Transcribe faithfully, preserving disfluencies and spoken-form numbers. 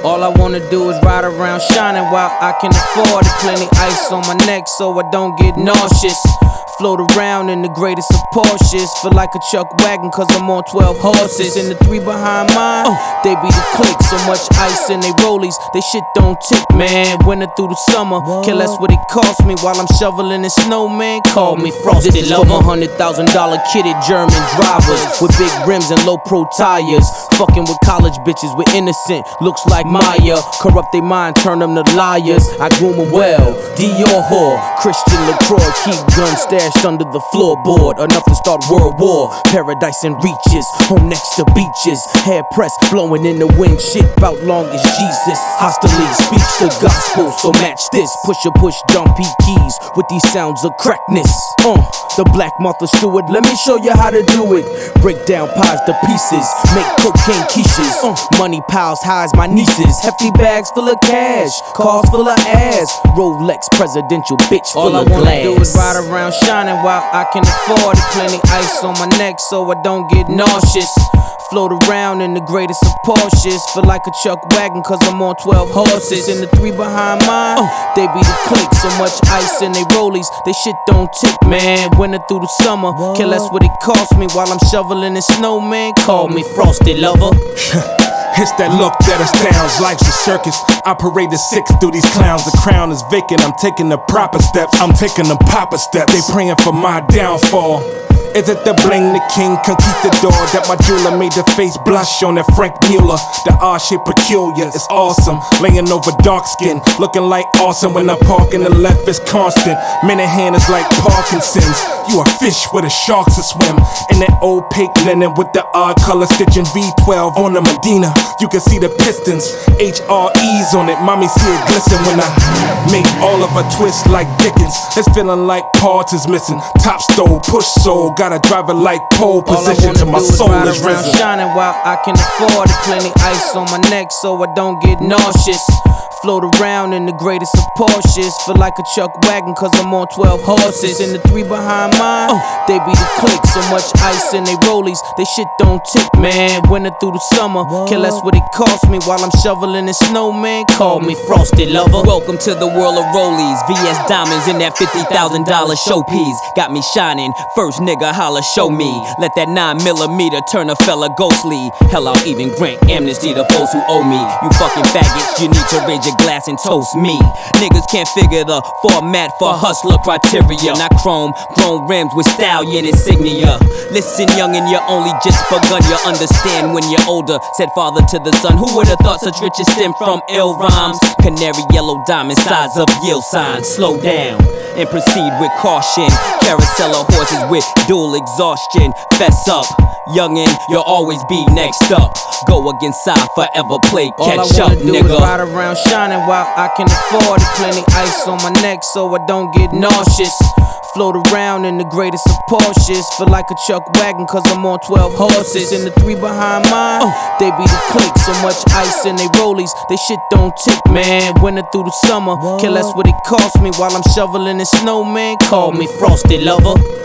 All I wanna do is ride around shining while I can afford it. Plenty ice on my neck so I don't get nauseous. Float around in the greatest of Porsches. Feel like a Chuck wagon cause I'm on twelve horses. And the three behind mine, they be the click. So much ice in they rollies, they shit don't tick, man. Winter through the summer, care less what it cost me. While I'm shoveling in snow, man, call me Frosted This is for my hundred thousand dollar kitted German drivers with big rims and low pro tires. Fucking with college bitches with innocent looks like Maya. Corrupt they mind, turn them to liars. I groom them well, Dior whore, Christian LaCroix. Keep guns stashed under the floorboard, enough to start world war. Paradise and reaches, home next to beaches. Hair pressed, blowing in the wind, shit bout long as Jesus. Hostily speaks the gospel, so match this. Push a push, jumpy keys with these sounds of crackness. Uh, the Black Martha Stewart, let me show you how to do it. Break down pies to pieces, make cocaine quiches. Uh, money piles high as my nieces. Hefty bags full of cash, cars full of ass. Rolex presidential bitch full All of I wanna glass. do is ride around shining while I can afford it. Plenty ice on my neck so I don't get nauseous. Float around in the greatest of Porsches. Feel like a Chuck wagon cause I'm on twelve horses. And the three behind mine, they be the click. So much ice in they rollies, they shit don't tick, man. Winter through the summer, care less what it cost me. While I'm shoveling in snow, man, call me Frosted Lover. It's that look that astounds, life's a circus. Operate a six through these clowns. The crown is vacant, I'm taking the proper steps. I'm taking the proper steps. They praying for my downfall. Is it the bling, the king conquistador? That my jeweler made the face blush on that Frank Mueller. The R-shape peculiar, it's awesome. Laying over dark skin, looking like awesome. When I park in the left, it's constant. Minute hand is like Parkinson's. You a fish with a shark to swim. In that opaque linen with the odd color stitching V twelve on the Medina. You can see the pistons, H R Es on it. Mommy see it glisten when I make all of a twist like Dickens. It's feeling like parts is missing. Top stove, push soul. Gotta drive it like pole position till my soul is risen. Shining while I can afford it. Plenty ice on my neck so I don't get nauseous. Float around in the greatest of Porsches. Feel like a Chuck wagon cause I'm on twelve horses. And the three behind mine, they be the click. So much ice in they rollies, they shit don't tick, man. Winter through the summer, care less what it cost me. While I'm shoveling in snow, man, call me Frosted Lover. Welcome to the world of rollies. V S diamonds in that fifty thousand dollar showpiece. Got me shining, first nigga holla show me. Let that nine millimeter turn a fella ghostly. Hell, I'll even grant amnesty to folks who owe me. You fucking faggots, you need to raise your glass and toast me. Niggas can't figure the format for hustler criteria. Not chrome, chrome rims with stallion insignia. Listen, youngin', you only just begun. You understand when you're older. Said father to the son. Who would've thought such riches stem from ill rhymes? Canary yellow diamond, size of yield signs. Slow down and proceed with caution. Carousel of horses with dual exhaustion. Fess up, youngin', you'll always be next up. Go against side, forever play catch All I up, wanna do nigga. is ride around shining while I can afford it. Plenty ice on my neck so I don't get nauseous. Float around in the greatest of Porsches. Feel like a Chuck wagon cause I'm on twelve horses. And the three behind mine, they be the click. So much ice in they rollies, they shit don't tick, man. Winter through the summer, care less what it cost me. While I'm shoveling in snow, man, call me Frosted Lover.